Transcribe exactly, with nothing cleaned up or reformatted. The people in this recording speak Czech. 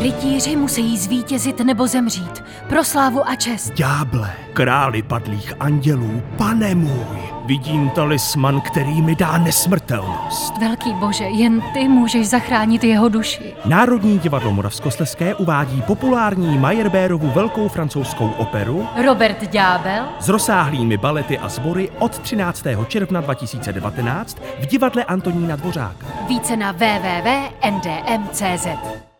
Rytíři musí zvítězit nebo zemřít. Pro slávu a čest. Ďáble, králi padlých andělů, pane můj, vidím talisman, který mi dá nesmrtelnost. Velký Bože, jen ty můžeš zachránit jeho duši. Národní divadlo Moravskoslezské uvádí populární Meyerbeerovu velkou francouzskou operu Robert Ďábel s rozsáhlými balety a sbory od třináctého června dva tisíce devatenáct v divadle Antonína Dvořáka. Více na w w w tečka n d m tečka c z.